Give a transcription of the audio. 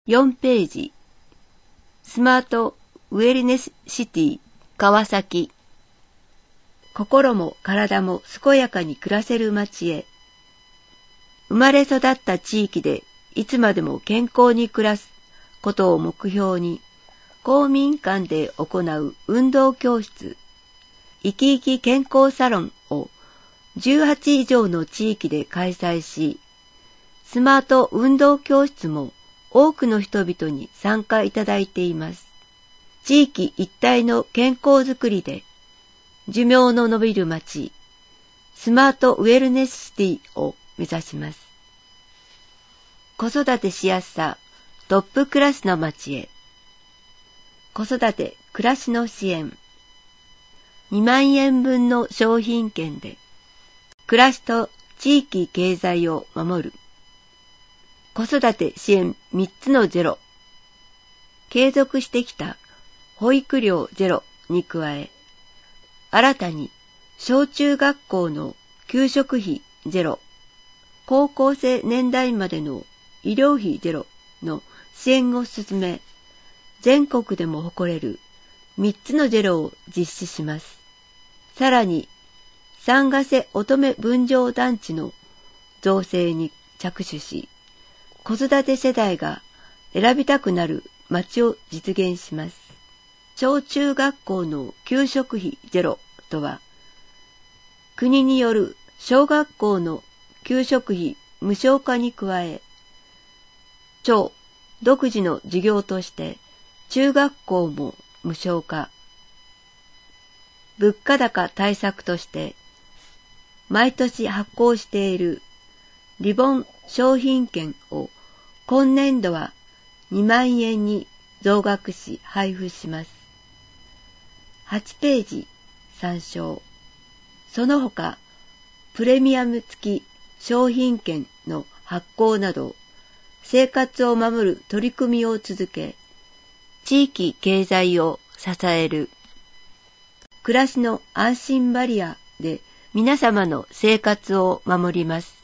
4ページ。スマートウェルネスシティ川崎。心も体も健やかに暮らせる街へ。生まれ育った地域でいつまでも健康に暮らすことを目標に、公民館で行う運動教室、生き生き健康サロンを18以上の地域で開催し、スマート運動教室も多くの人々に参加いただいています。地域一体の健康づくりで、寿命の延びる街、スマートウェルネスシティを目指します。子育てしやすさ、トップクラスの街へ。子育て暮らしの支援。2万円分の商品券で、暮らしと地域経済を守る。子育て支援3つのゼロ。継続してきた保育料ゼロに加え、新たに小中学校の給食費ゼロ、高校生年代までの医療費ゼロの支援を進め、全国でも誇れる3つのゼロを実施します。さらに、三ヶ瀬乙女分譲団地の造成に着手し、子育て世代が選びたくなる街を実現します。小中学校の給食費ゼロとは、国による小学校の給食費無償化に加え、町独自の事業として中学校も無償化。物価高対策として、毎年発行しているリボン商品券を今年度は2万円に増額し配布します。8ページ参照。その他、プレミアム付き商品券の発行など、生活を守る取り組みを続け、地域経済を支える。暮らしの安心バリアで皆様の生活を守ります。